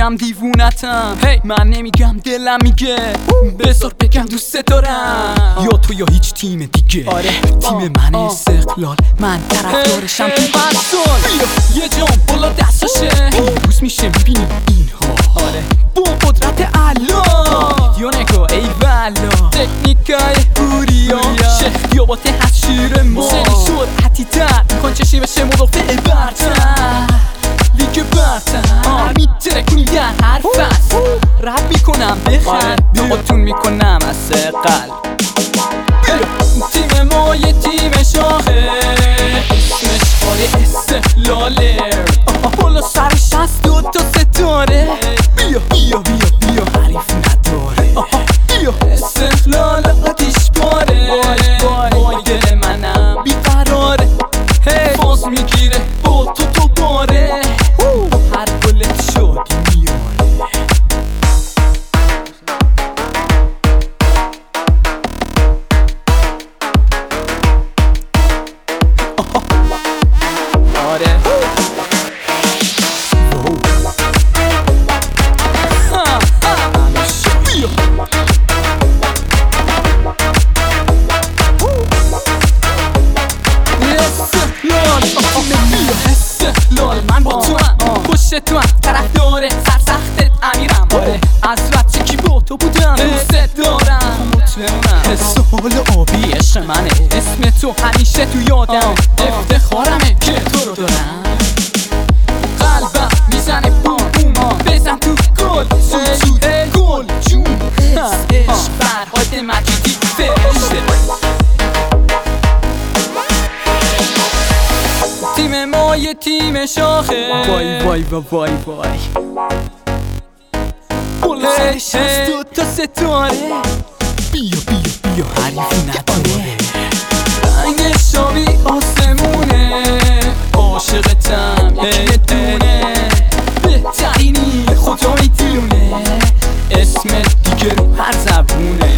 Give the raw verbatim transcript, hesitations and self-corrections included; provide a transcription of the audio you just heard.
میگم دیوونتم hey. من نمیگم دلم میگه بذار بگم دوست دارم یا تو یا هیچ تیم دیگه آره. تیم من استقلال من طرفدارشم تو هر سال بیا یه جام بالا دستاشه روز میشه میبینیم اینها آره. با قدرت الله یا نگاه ای والا تکنیکای پوریا شهریابات هست شیر ما سری سرعتی تر میخوان چشی بشه مدافع برتر لیگ برتر میترکونیم در هر فصل رب میکنم بخر دعاتون میکنم از قلب تیم ما یه تیم شاخه اسمش آره استقلاله بالا سرش هست دو تا ستاره بیا بیا بیا بیا حریف نداره بیا استقلال آتیش باره وای دل منم بیقراره فاز میگیره با تو تو باره هر گلت شادی میاره آره من با تو هم پشت تو هم طرف داره سرسختت امیرم آره از رد چکی با تو بودم دوست دارم مطمئنم سال آبی عشق منه اسم تو همیشه تو یادم افتخارمه که تو رو دارم قلبم میزنه بوم بوم بزن تو گل سود سود گل جون عشق فرهاد مجیدی فرشته تیم ما یه تیم شاخه وای وای وای وای وای بالا سرش هست دو تا ستاره بیا بیا بیا حریف نداره رنگ شابی آسمونه عاشقتم یه دونه بهترینی خدا میدونه اسمت دیگه رو هر زبونه